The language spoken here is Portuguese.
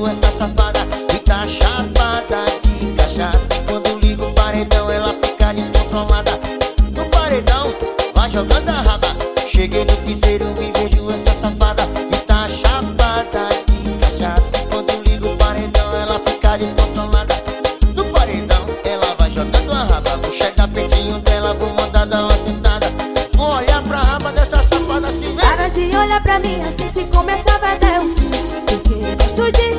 essa safada e tá chapada de cachaça. Quando ligo o paredão ela fica descontrolada. No paredão vai jogando a raba. Cheguei no piseiro e vejo essa safada e tá chapada de cachaça. Quando ligo o paredão ela fica descontrolada. No paredão ela vai jogando a raba. Vou chegar pertinho dela, vou mandar dar uma sentada. Vou olhar pra raba dessa safada assim, vem. Para de olhar pra mim assim, se começar vai dar um fim. Porque eu gosto de